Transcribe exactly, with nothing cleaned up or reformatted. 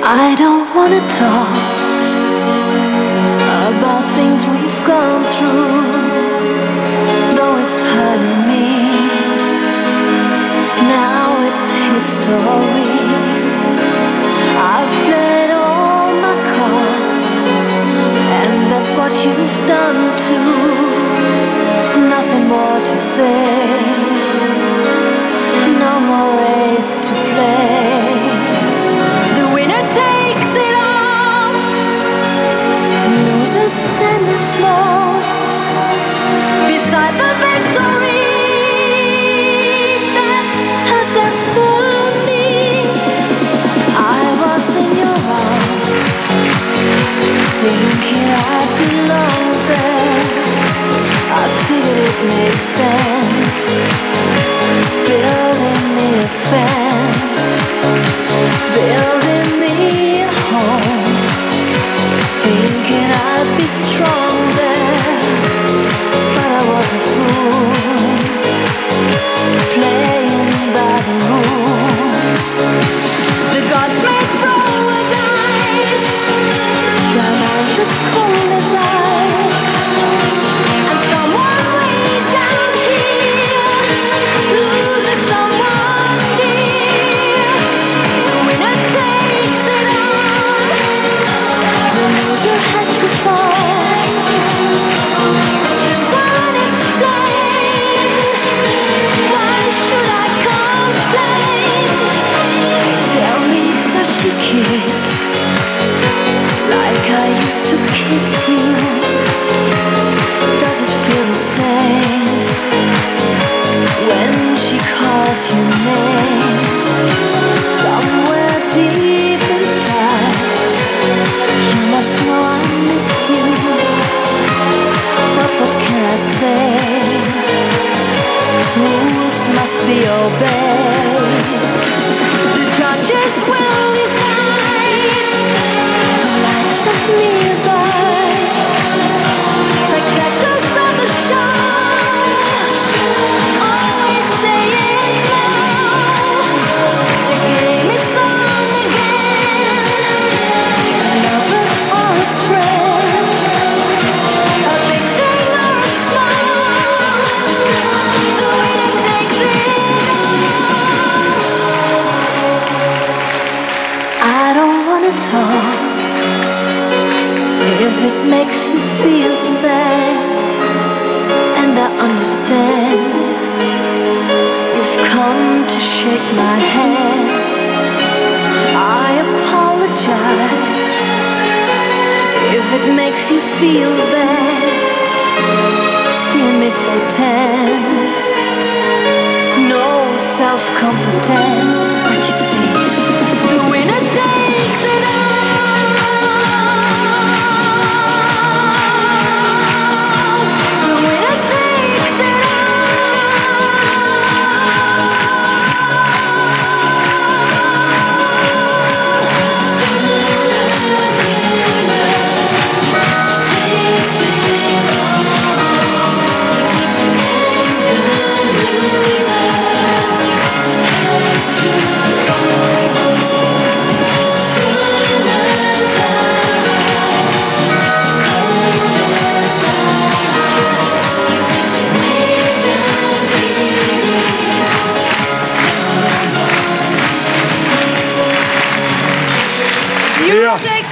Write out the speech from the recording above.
I don't wanna talk about things we've gone through, though it's hurting me. Now it's history. I've played all my cards, and that's what you've done too. Nothing more to say, no more ways to play. The winner takes it all, the loser standing small beside the victory. That's her destiny. I was in your arms, thinking I belonged there. I figured it made sense, building me a fence, building me a home, thinking I'd be strong there. But I was a fool, playing by the rules. The gods may throw a dice, my mind's as cold as ice, and someone way down here loses someone dear. The winner takes it all, the loser has to fall. It's simple and it's plain. Why should I complain? Tell me, does she kiss like I used to kiss you? Does it feel the same when she calls your name? Somewhere deep inside, you must know I miss you. But what can I say? Rules must be obeyed. The judges will decide. The likes of nearby spectators of the show, always staying low. The game is on again. A lover or a friend, a big thing or a small, the winner takes it all. I don't wanna talk if it makes you feel sad, and I understand. You've come to shake my hand. I apologize if it makes you feel bad, seeing me so tense. No self-confidence, but you see, the winner takes it all. The winner takes it Yeah.